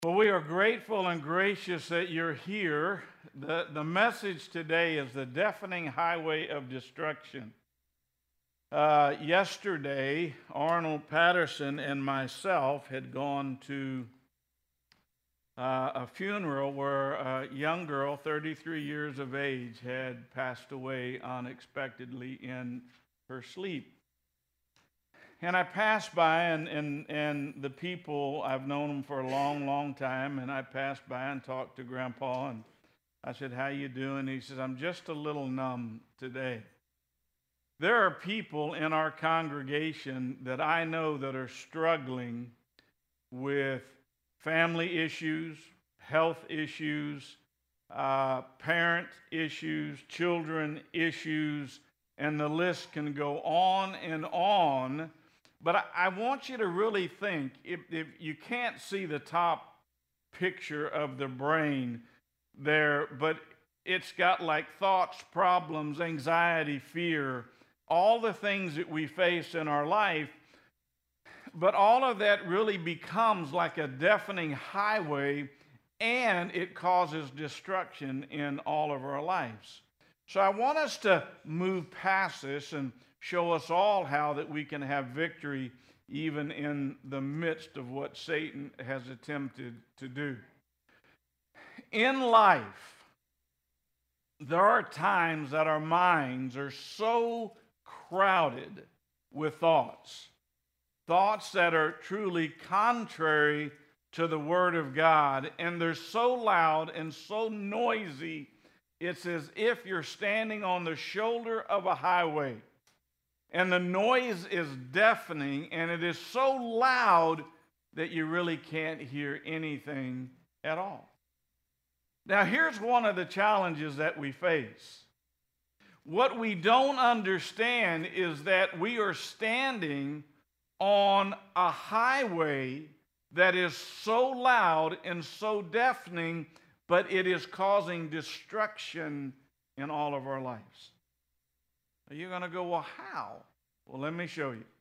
Well, we are grateful and gracious that you're here. The message today is the deafening highway of destruction. Yesterday, Arnold Patterson and myself had gone to a funeral where a young girl, 33 years of age, had passed away unexpectedly in her sleep. And I passed by, and the people, I've known them for a long, long time, and I passed by and talked to Grandpa, and I said, "How you doing?" He says, "I'm just a little numb today." There are people in our congregation that I know that are struggling with family issues, health issues, parent issues, children issues, and the list can go on and on. But I want you to really think, if you can't see the top picture of the brain there, but it's got like thoughts, problems, anxiety, fear, all the things that we face in our life. But all of that really becomes like a deafening highway, and it causes destruction in all of our lives. So I want us to move past this and show us all how that we can have victory even in the midst of what Satan has attempted to do. In life, there are times that our minds are so crowded with thoughts that are truly contrary to the Word of God, and they're so loud and so noisy, it's as if you're standing on the shoulder of a highway. And the noise is deafening, and it is so loud that you really can't hear anything at all. Now, here's one of the challenges that we face. What we don't understand is that we are standing on a highway that is so loud and so deafening, but it is causing destruction in all of our lives. You're going to go, "Well, how?" Well, let me show you.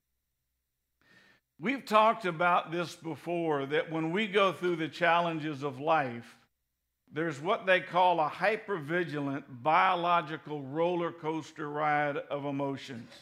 We've talked about this before, that when we go through the challenges of life, there's what they call a hypervigilant biological roller coaster ride of emotions.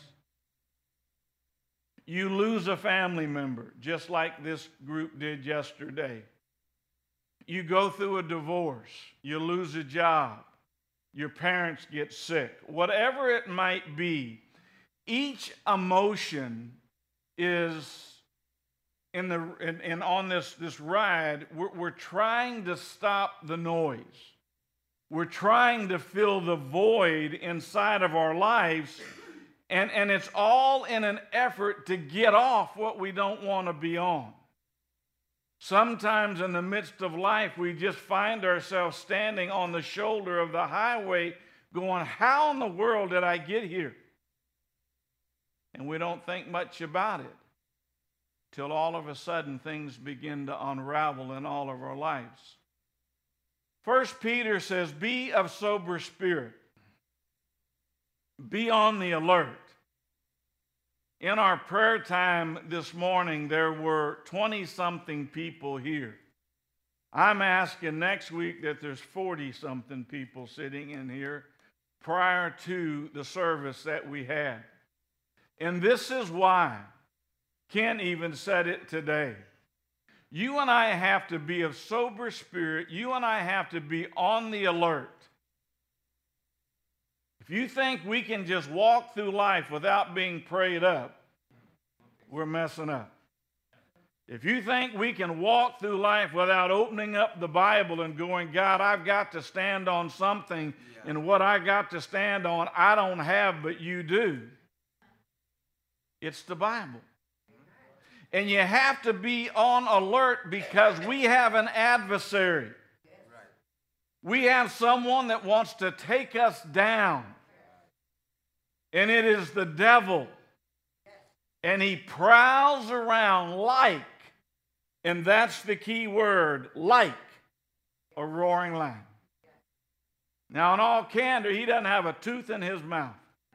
You lose a family member, just like this group did yesterday. You go through a divorce. You lose a job. Your parents get sick. Whatever it might be, each emotion is on this ride. We're trying to stop the noise. We're trying to fill the void inside of our lives, and it's all in an effort to get off what we don't want to be on. Sometimes in the midst of life, we just find ourselves standing on the shoulder of the highway going, "How in the world did I get here?" And we don't think much about it till all of a sudden things begin to unravel in all of our lives. 1 Peter says, "Be of sober spirit. Be on the alert." In our prayer time this morning, there were 20-something people here. I'm asking next week that there's 40-something people sitting in here prior to the service that we had. And this is why. Ken even said it today. You and I have to be of sober spirit. You and I have to be on the alert. If you think we can just walk through life without being prayed up, we're messing up. If you think we can walk through life without opening up the Bible and going, "God, I've got to stand on something, and what I got to stand on, I don't have, but you do," it's the Bible. And you have to be on alert because we have an adversary. We have someone that wants to take us down. And it is the devil. And he prowls around like, and that's the key word, like a roaring lion. Now, in all candor, he doesn't have a tooth in his mouth.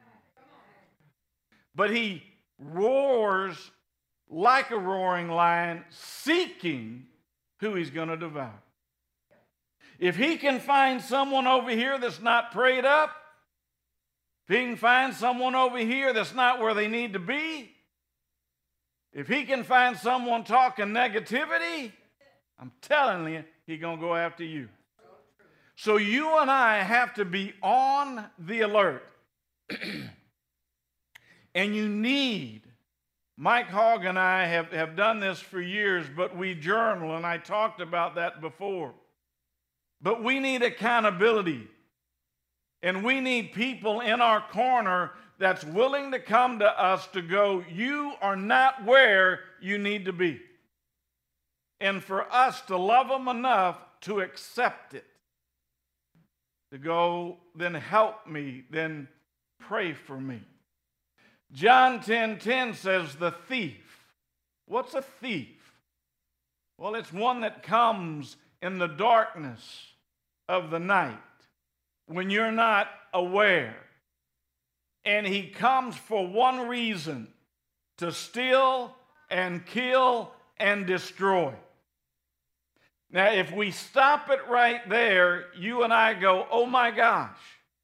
But he roars like a roaring lion, seeking who he's going to devour. If he can find someone over here that's not prayed up, if he can find someone over here that's not where they need to be, if he can find someone talking negativity, I'm telling you, he's going to go after you. So you and I have to be on the alert. And you need, Mike Hogg and I have done this for years, but we journal, and I talked about that before. But we need accountability. And we need people in our corner that's willing to come to us to go, you are not where you need to be. And for us to love them enough to accept it. To go, then help me, then pray for me. John 10:10 says the thief. What's a thief? Well, it's one that comes in the darkness of the night when you're not aware. And he comes for one reason, to steal and kill and destroy. Now, if we stop it right there, you and I go, oh my gosh.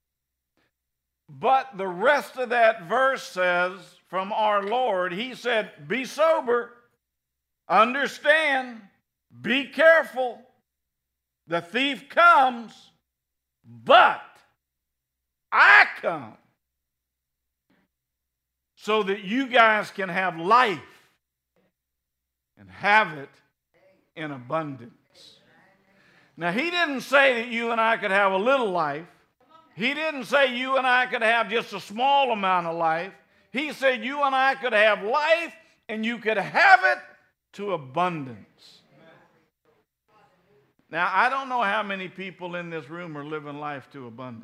But the rest of that verse says, from our Lord, he said, be sober, understand, be careful. The thief comes, but I come so that you guys can have life and have it in abundance. Now, he didn't say that you and I could have a little life. He didn't say you and I could have just a small amount of life. He said you and I could have life, and you could have it to abundance. Now, I don't know how many people in this room are living life to abundance.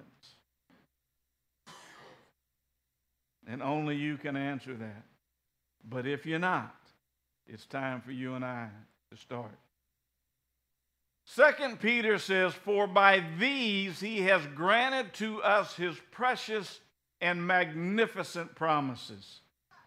And only you can answer that. But if you're not, it's time for you and I to start. 2 Peter says, for by these he has granted to us his precious and magnificent promises.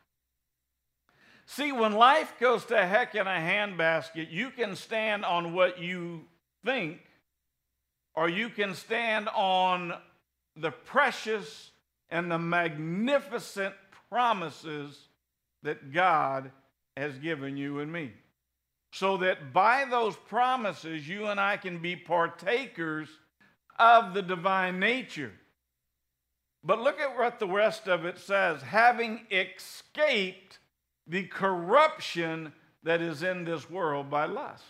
See, when life goes to heck in a handbasket, you can stand on what you think, or you can stand on the precious and the magnificent promises that God has given you and me. So that by those promises, you and I can be partakers of the divine nature. But look at what the rest of it says. Having escaped the corruption that is in this world by lust.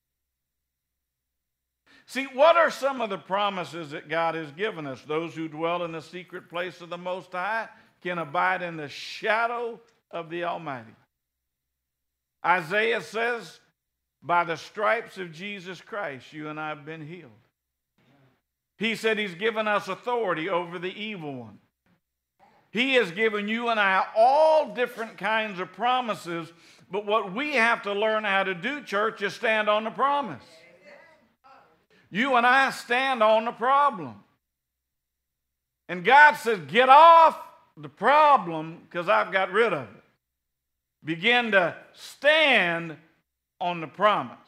See, what are some of the promises that God has given us? Those who dwell in the secret place of the Most High can abide in the shadow of the Almighty. Isaiah says, by the stripes of Jesus Christ, you and I have been healed. He said he's given us authority over the evil one. He has given you and I all different kinds of promises, but what we have to learn how to do, church, is stand on the promise. You and I stand on the problem. And God says, get off the problem because I've got rid of it. Begin to stand on the promise.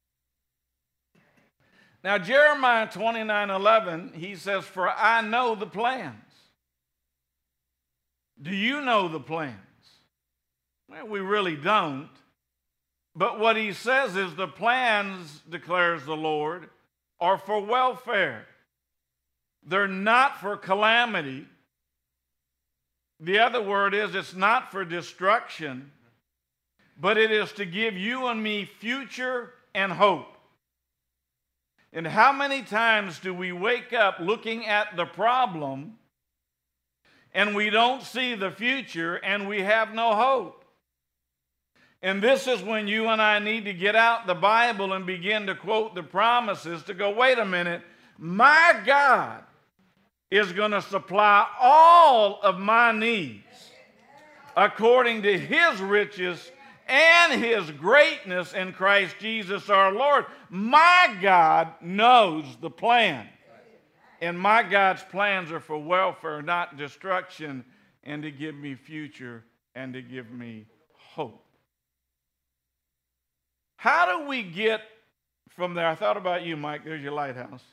Now, Jeremiah 29:11, he says, for I know the plans. Do you know the plans? Well, we really don't. But what he says is the plans, declares the Lord, are for welfare. They're not for calamity. The other word is it's not for destruction, but it is to give you and me future and hope. And how many times do we wake up looking at the problem and we don't see the future and we have no hope? And this is when you and I need to get out the Bible and begin to quote the promises to go, wait a minute, my God is going to supply all of my needs according to his riches and his greatness in Christ Jesus our Lord. My God knows the plan. And my God's plans are for welfare, not destruction, and to give me future and to give me hope. How do we get from there, I thought about you, Mike. There's your lighthouse.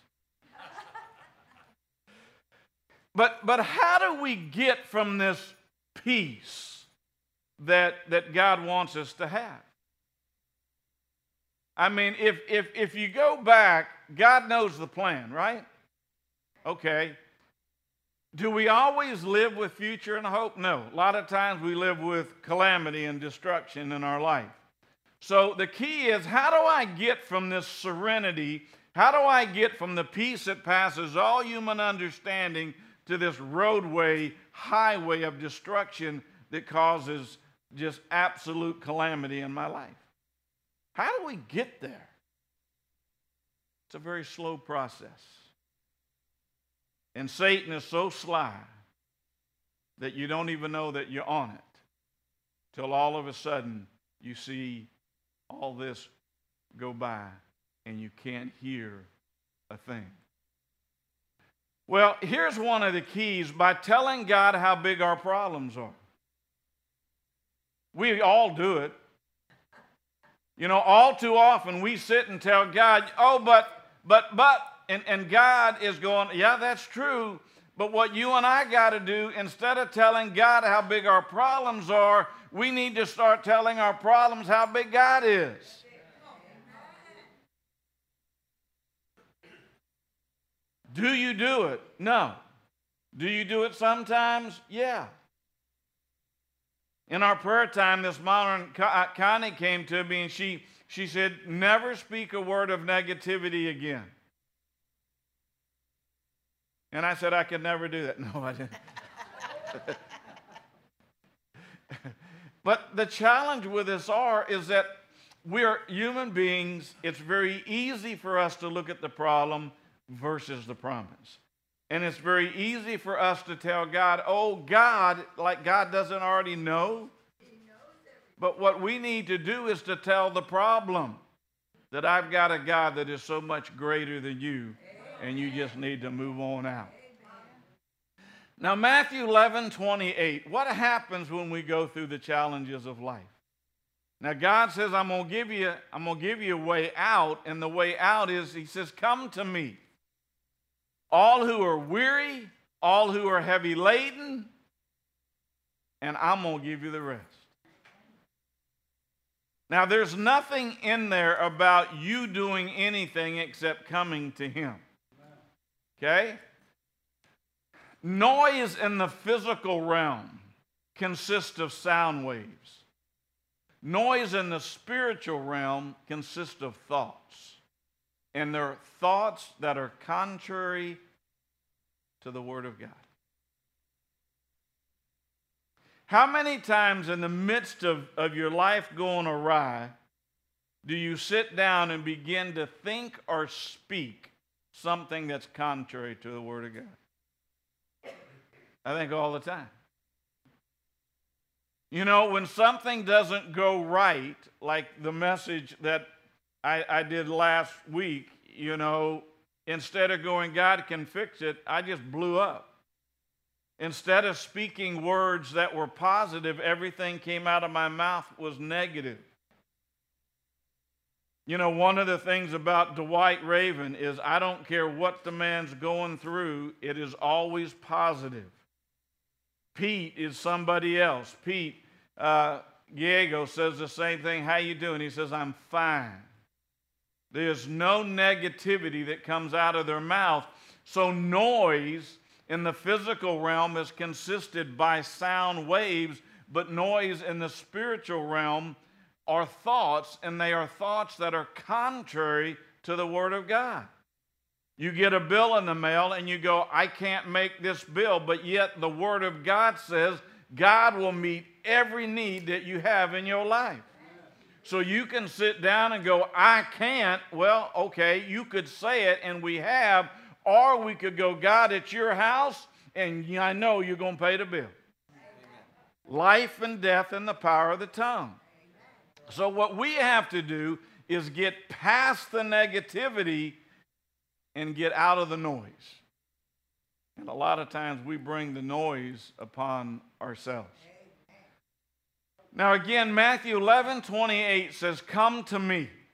But how do we get from this peace that God wants us to have? I mean, if you go back, God knows the plan, right? Okay. Do we always live with future and hope? No. A lot of times we live with calamity and destruction in our life. So the key is, how do I get from this serenity? How do I get from the peace that passes all human understanding to this roadway, highway of destruction that causes just absolute calamity in my life? How do we get there? It's a very slow process. And Satan is so sly that you don't even know that you're on it till all of a sudden you see all this go by and you can't hear a thing. Well, here's one of the keys: by telling God how big our problems are. We all do it. You know, all too often we sit and tell God, oh, but, and God is going, yeah, that's true, but what you and I got to do, instead of telling God how big our problems are, we need to start telling our problems how big God is. Do you do it? No. Do you do it sometimes? Yeah. In our prayer time this morning, Connie came to me and she said, never speak a word of negativity again. And I said, I could never do that. No, I didn't. But the challenge with us is that we're human beings. It's very easy for us to look at the problem versus the promise. And it's very easy for us to tell God, oh, God, like God doesn't already know. But what we need to do is to tell the problem that I've got a God that is so much greater than you, and you just need to move on out. Now, Matthew 11:28, what happens when we go through the challenges of life? Now, God says, I'm going to give you a way out, and the way out is, he says, come to me, all who are weary, all who are heavy laden, and I'm going to give you the rest. Now, there's nothing in there about you doing anything except coming to him. Okay? Noise in the physical realm consists of sound waves. Noise in the spiritual realm consists of thoughts. And they're thoughts that are contrary to the Word of God. How many times in the midst of your life going awry do you sit down and begin to think or speak something that's contrary to the Word of God? I think all the time. You know, when something doesn't go right, like the message that I did last week, you know, instead of going, God can fix it, I just blew up. Instead of speaking words that were positive, everything came out of my mouth was negative. You know, one of the things about Dwight Raven is I don't care what the man's going through, it is always positive. Pete is somebody else. Pete Diego says the same thing. How you doing? He says, I'm fine. There's no negativity that comes out of their mouth. So noise in the physical realm is consisted by sound waves, but noise in the spiritual realm are thoughts, and they are thoughts that are contrary to the Word of God. You get a bill in the mail and you go, I can't make this bill, but yet the Word of God says God will meet every need that you have in your life. So you can sit down and go, I can't. Well, okay, you could say it, and we have, or we could go, God, it's your house, and I know you're going to pay the bill. Amen. Life and death in the power of the tongue. Amen. So what we have to do is get past the negativity and get out of the noise. And a lot of times we bring the noise upon ourselves. Now again, Matthew 11:28 says, come to me.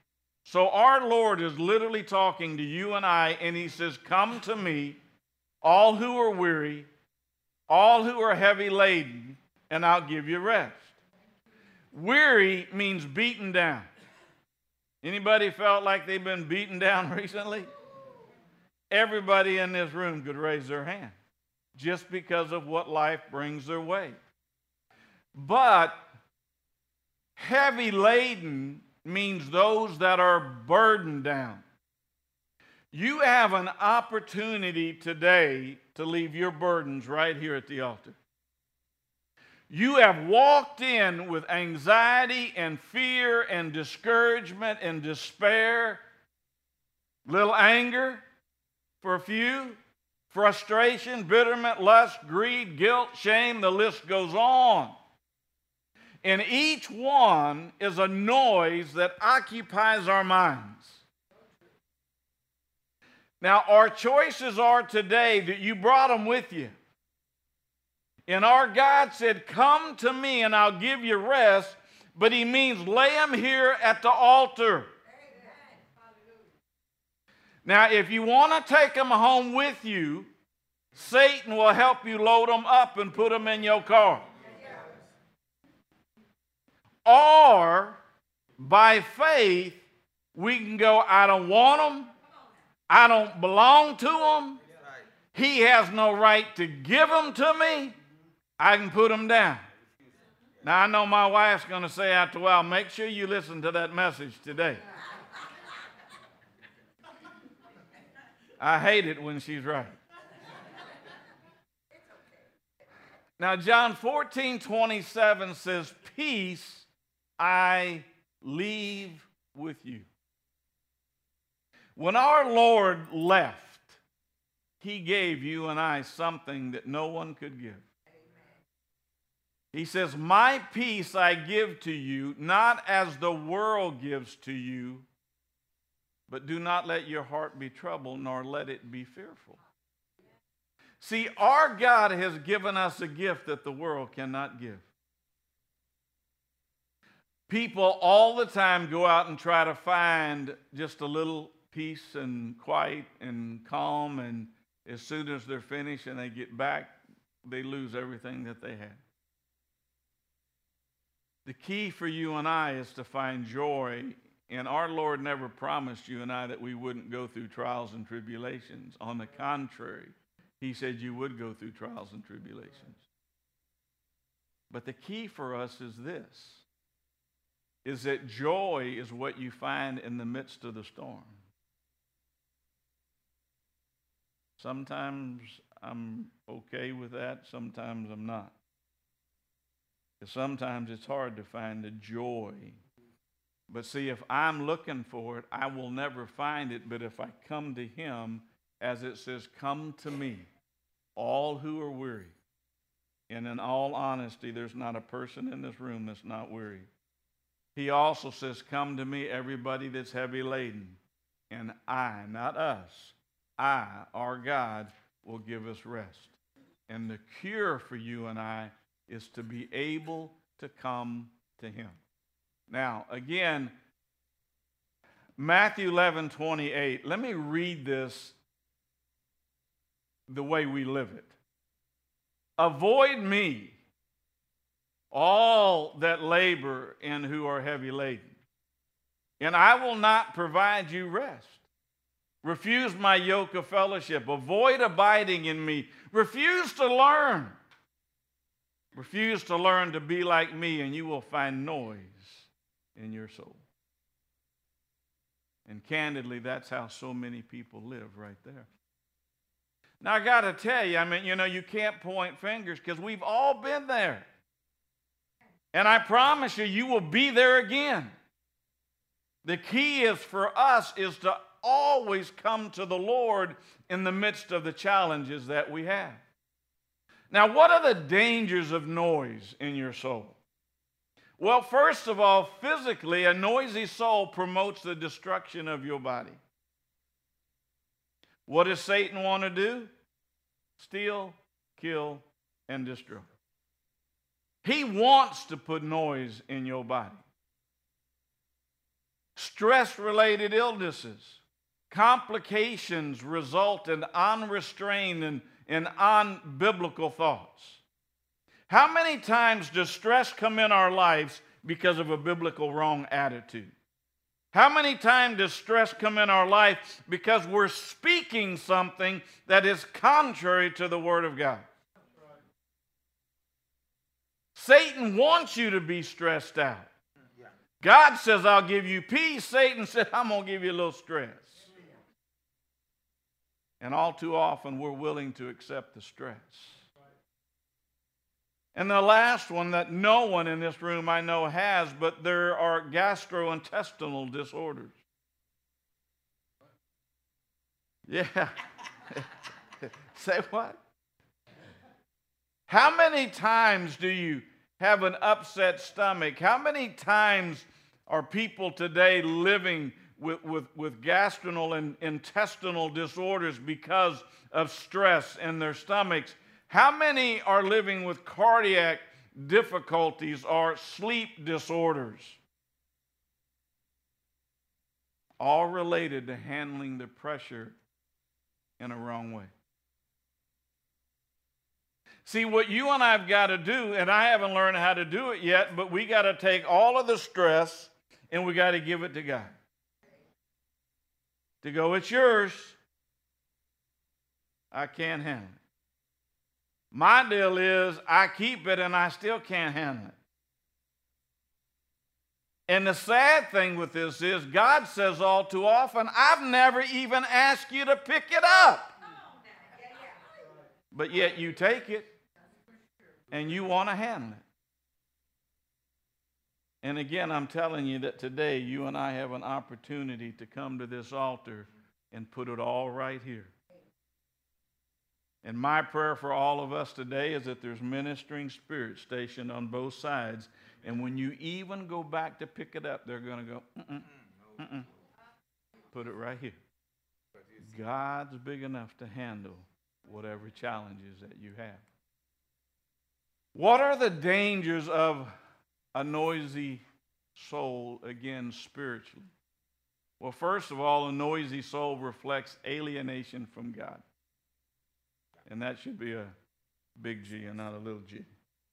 So our Lord is literally talking to you and I, and he says, come to me, all who are weary, all who are heavy laden, and I'll give you rest. Weary means beaten down. Anybody felt like they've been beaten down recently? Everybody in this room could raise their hand just because of what life brings their way. But heavy laden means those that are burdened down. You have an opportunity today to leave your burdens right here at the altar. You have walked in with anxiety and fear and discouragement and despair, little anger for a few, frustration, bitterment, lust, greed, guilt, shame, the list goes on. And each one is a noise that occupies our minds. Now, our choices are today that you brought them with you. And our God said, come to me and I'll give you rest, but he means lay them here at the altar. Now, if you want to take them home with you, Satan will help you load them up and put them in your car. Or, by faith, we can go, I don't want them. I don't belong to them. He has no right to give them to me. I can put them down. Now, I know my wife's going to say after a while, make sure you listen to that message today. I hate it when she's right. Now, John 14:27 says, peace I leave with you. When our Lord left, he gave you and I something that no one could give. He says, my peace I give to you, not as the world gives to you, but do not let your heart be troubled, nor let it be fearful. See, our God has given us a gift that the world cannot give. People all the time go out and try to find just a little peace and quiet and calm, and as soon as they're finished and they get back, they lose everything that they had. The key for you and I is to find joy, and our Lord never promised you and I that we wouldn't go through trials and tribulations. On the contrary, he said you would go through trials and tribulations. But the key for us is this, is that joy is what you find in the midst of the storm. Sometimes I'm okay with that, sometimes I'm not. Because sometimes it's hard to find the joy. But see, if I'm looking for it, I will never find it. But if I come to him, as it says, come to me, all who are weary. And in all honesty, there's not a person in this room that's not weary. He also says, come to me, everybody that's heavy laden. And I, not us, I, our God, will give us rest. And the cure for you and I is to be able to come to him. Now, again, Matthew 11:28. Let me read this the way we live it. Avoid me, all that labor and who are heavy laden, and I will not provide you rest. Refuse my yoke of fellowship. Avoid abiding in me. Refuse to learn. Refuse to learn to be like me, and you will find noise in your soul. And candidly, that's how so many people live right there. Now, I got to tell you, you can't point fingers because we've all been there. And I promise you, you will be there again. The key is for us is to always come to the Lord in the midst of the challenges that we have. Now, what are the dangers of noise in your soul? Well, first of all, physically, a noisy soul promotes the destruction of your body. What does Satan want to do? Steal, kill, and destroy. He wants to put noise in your body. Stress-related illnesses, complications result in unrestrained and unbiblical thoughts. How many times does stress come in our lives because of a biblical wrong attitude? How many times does stress come in our life because we're speaking something that is contrary to the Word of God? Satan wants you to be stressed out. God says, I'll give you peace. Satan said, I'm going to give you a little stress. And all too often, we're willing to accept the stress. And the last one that no one in this room I know has, but there are gastrointestinal disorders. Yeah. Say what? How many times do you have an upset stomach? How many times are people today living with gastrointestinal and intestinal disorders because of stress in their stomachs? How many are living with cardiac difficulties or sleep disorders? All related to handling the pressure in a wrong way. See, what you and I have got to do, and I haven't learned how to do it yet, but we got to take all of the stress and we got to give it to God. To go, it's yours. I can't handle it. My deal is I keep it and I still can't handle it. And the sad thing with this is God says all too often, I've never even asked you to pick it up. But yet you take it and you want to handle it. And again, I'm telling you that today you and I have an opportunity to come to this altar and put it all right here. And my prayer for all of us today is that there's ministering spirits stationed on both sides. And when you even go back to pick it up, they're going to go, put it right here. God's big enough to handle whatever challenges that you have. What are the dangers of a noisy soul, again, spiritually? Well, first of all, a noisy soul reflects alienation from God. And that should be a big G and not a little g.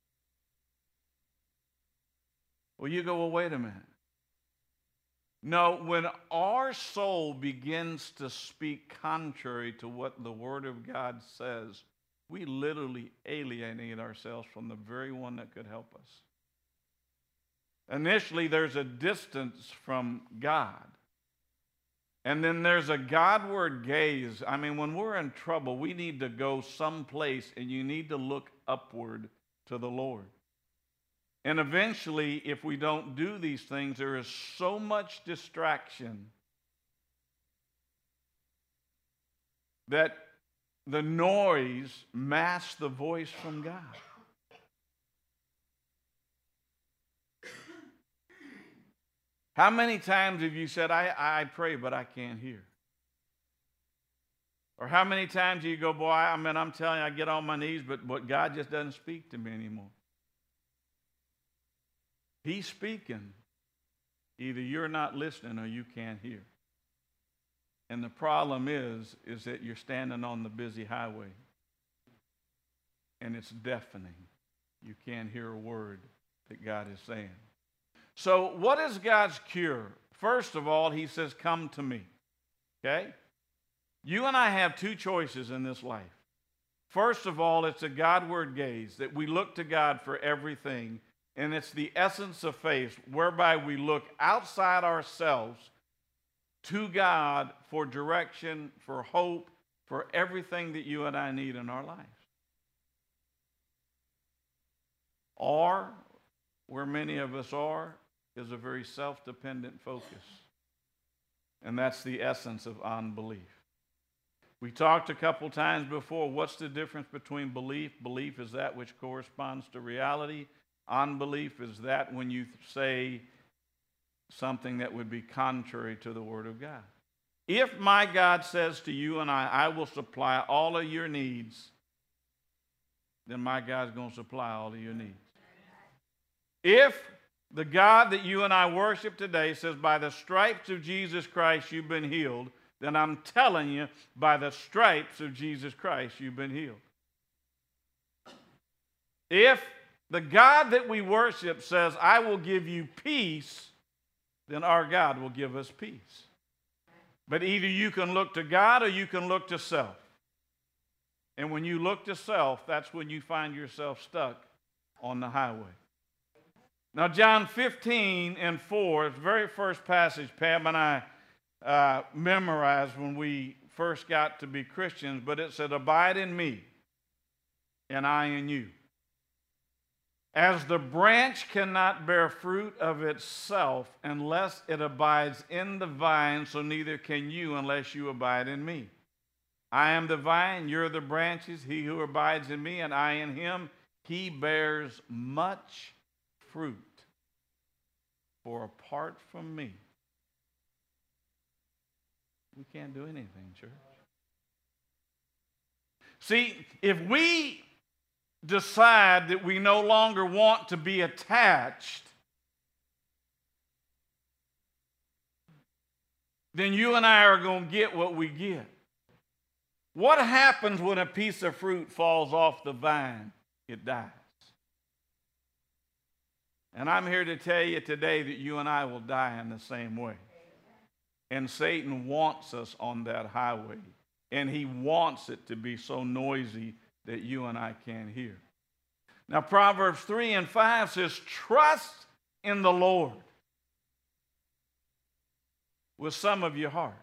Well, you go, well, wait a minute. No, when our soul begins to speak contrary to what the Word of God says, we literally alienate ourselves from the very one that could help us. Initially, there's a distance from God. And then there's a Godward gaze. I mean, when we're in trouble, we need to go someplace and you need to look upward to the Lord. And eventually, if we don't do these things, there is so much distraction that the noise masks the voice from God. How many times have you said, I pray, but I can't hear? Or how many times do you go, boy, I'm telling you, I get on my knees, but God just doesn't speak to me anymore. He's speaking. Either you're not listening or you can't hear. And the problem is that you're standing on the busy highway. And it's deafening. You can't hear a word that God is saying. So what is God's cure? First of all, he says, come to me. Okay? You and I have two choices in this life. First of all, it's a Godward gaze, that we look to God for everything. And it's the essence of faith, whereby we look outside ourselves to God for direction, for hope, for everything that you and I need in our lives. Or, where many of us are, is a very self-dependent focus. And that's the essence of unbelief. We talked a couple times before, what's the difference between belief? Belief is that which corresponds to reality. Unbelief is that when you say something that would be contrary to the Word of God. If my God says to you and I will supply all of your needs, then my God's going to supply all of your needs. If The God that you and I worship today says, by the stripes of Jesus Christ you've been healed, then I'm telling you, by the stripes of Jesus Christ you've been healed. If the God that we worship says, I will give you peace, then our God will give us peace. But either you can look to God or you can look to self. And when you look to self, that's when you find yourself stuck on the highway. Now, John 15:4 is the very first passage Pam and I memorized when we first got to be Christians, but it said, abide in me, and I in you. As the branch cannot bear fruit of itself unless it abides in the vine, so neither can you unless you abide in me. I am the vine, you're the branches. He who abides in me and I in him, he bears much fruit. For apart from me, we can't do anything, church. See, if we decide that we no longer want to be attached, then you and I are going to get what we get. What happens when a piece of fruit falls off the vine? It dies. And I'm here to tell you today that you and I will die in the same way. And Satan wants us on that highway. And he wants it to be so noisy that you and I can't hear. Now, Proverbs 3:5 says, trust in the Lord with some of your heart.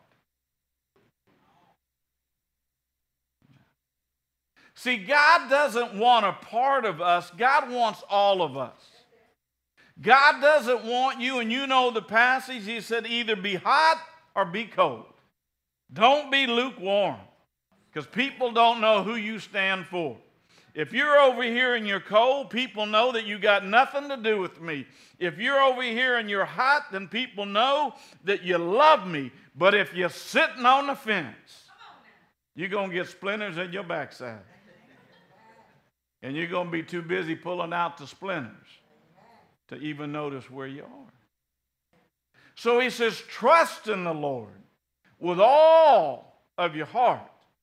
See, God doesn't want a part of us. God wants all of us. God doesn't want you, and you know the passage, he said either be hot or be cold. Don't be lukewarm, because people don't know who you stand for. If you're over here and you're cold, people know that you got nothing to do with me. If you're over here and you're hot, then people know that you love me. But if you're sitting on the fence, you're going to get splinters in your backside. And you're going to be too busy pulling out the splinters to even notice where you are. So he says, trust in the Lord with all of your heart.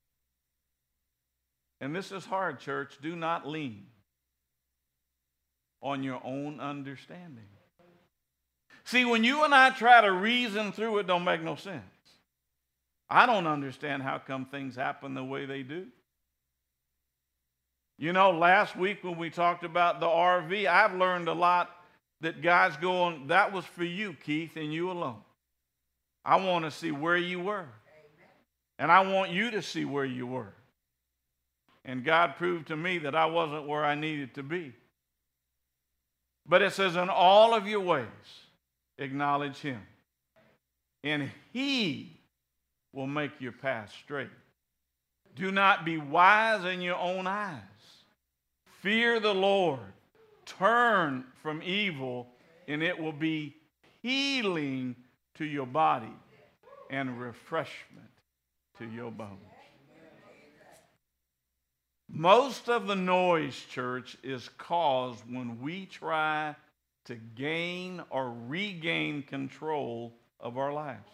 And this is hard, church. Do not lean on your own understanding. See, when you and I try to reason through it, don't make no sense. I don't understand how come things happen the way they do. You know, last week when we talked about the RV, I've learned a lot that God's going, that was for you, Keith, and you alone. I want to see where you were. And I want you to see where you were. And God proved to me that I wasn't where I needed to be. But it says, in all of your ways, acknowledge him. And he will make your path straight. Do not be wise in your own eyes. Fear the Lord. Turn from evil, and it will be healing to your body and refreshment to your bones. Most of the noise, church, is caused when we try to gain or regain control of our lives.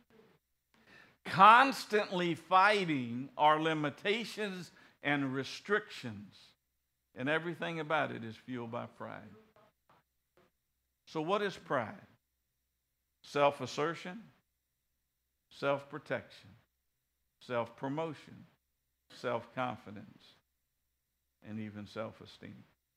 Constantly fighting our limitations and restrictions, and everything about it is fueled by pride. So what is pride? Self-assertion, self-protection, self-promotion, self-confidence, and even self-esteem.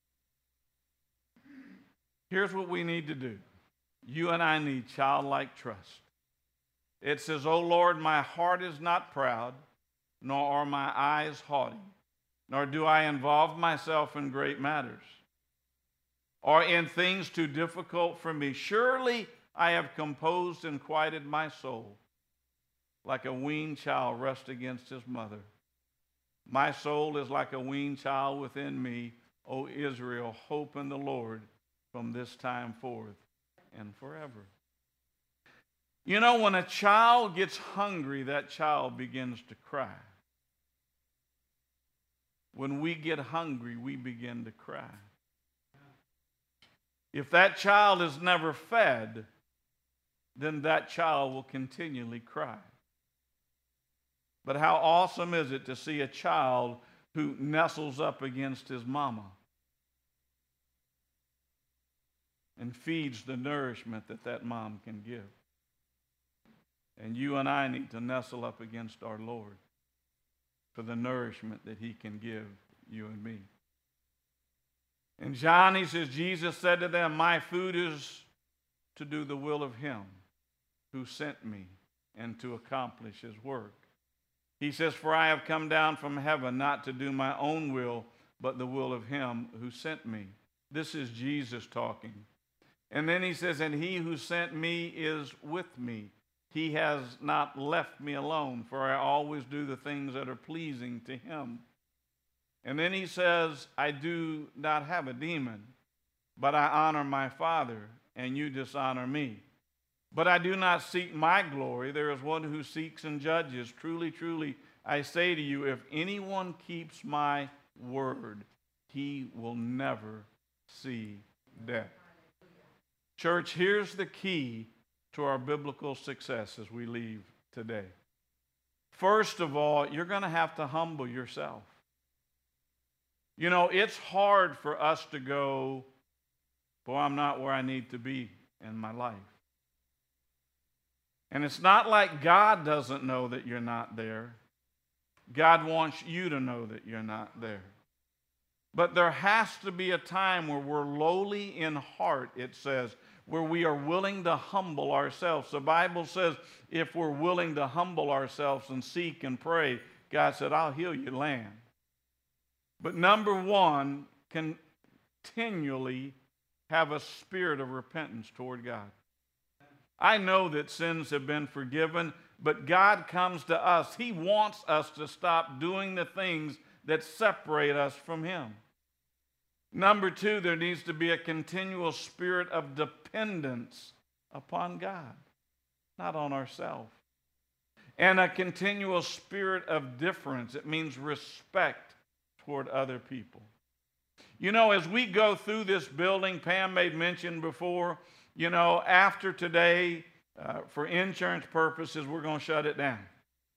Here's what we need to do. You and I need childlike trust. It says, O Lord, my heart is not proud, nor are my eyes haughty, nor do I involve myself in great matters, or in things too difficult for me. Surely I have composed and quieted my soul, like a weaned child rests against his mother. My soul is like a weaned child within me. O Israel, hope in the Lord from this time forth and forever. You know, when a child gets hungry, that child begins to cry. When we get hungry, we begin to cry. If that child is never fed, then that child will continually cry. But how awesome is it to see a child who nestles up against his mama and feeds the nourishment that that mom can give. And you and I need to nestle up against our Lord for the nourishment that he can give you and me. In John, he says, Jesus said to them, my food is to do the will of him who sent me and to accomplish his work. He says, for I have come down from heaven not to do my own will, but the will of him who sent me. This is Jesus talking. And then he says, and he who sent me is with me. He has not left me alone, for I always do the things that are pleasing to him. And then he says, I do not have a demon, but I honor my Father, and you dishonor me. But I do not seek my glory. There is one who seeks and judges. Truly, truly, I say to you, if anyone keeps my word, he will never see death. Church, here's the key to our biblical success as we leave today. First of all, you're going to have to humble yourself. You know, it's hard for us to go, boy, I'm not where I need to be in my life. And it's not like God doesn't know that you're not there. God wants you to know that you're not there. But there has to be a time where we're lowly in heart, it says, where we are willing to humble ourselves. The Bible says if we're willing to humble ourselves and seek and pray, God said, I'll heal your land. But number one, continually have a spirit of repentance toward God. I know that sins have been forgiven, but God comes to us. He wants us to stop doing the things that separate us from him. Number two, there needs to be a continual spirit of dependence upon God, not on ourselves. And a continual spirit of difference. It means respect toward other people. You know, as we go through this building, Pam made mention before, you know, after today, for insurance purposes, we're going to shut it down.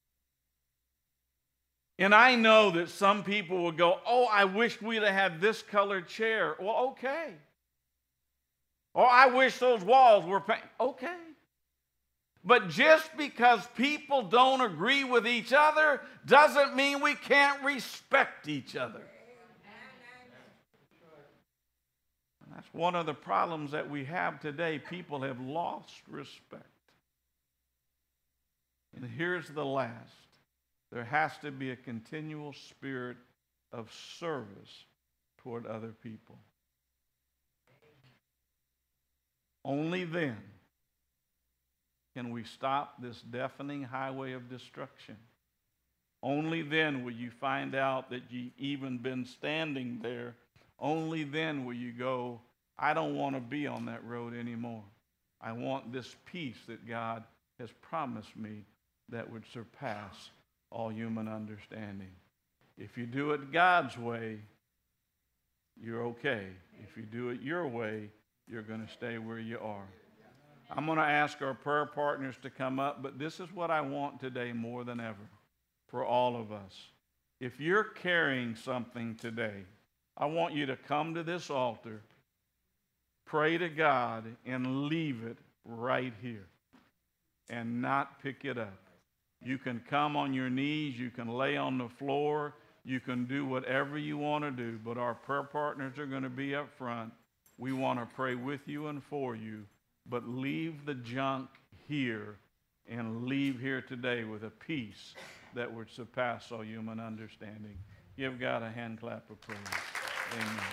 And I know that some people will go, oh, I wish we'd have had this colored chair. Well, okay. Or I wish those walls were painted. Okay. But just because people don't agree with each other doesn't mean we can't respect each other. And that's one of the problems that we have today. People have lost respect. And here's the last. There has to be a continual spirit of service toward other people. Only then can we stop this deafening highway of destruction. Only then will you find out that you've even been standing there. Only then will you go, I don't want to be on that road anymore. I want this peace that God has promised me that would surpass all human understanding. If you do it God's way, you're okay. If you do it your way, you're going to stay where you are. I'm going to ask our prayer partners to come up, but this is what I want today more than ever for all of us. If you're carrying something today, I want you to come to this altar, pray to God, and leave it right here and not pick it up. You can come on your knees, you can lay on the floor, you can do whatever you want to do, but our prayer partners are going to be up front. We want to pray with you and for you, but leave the junk here and leave here today with a peace that would surpass all human understanding. Give God a hand clap of praise. Amen.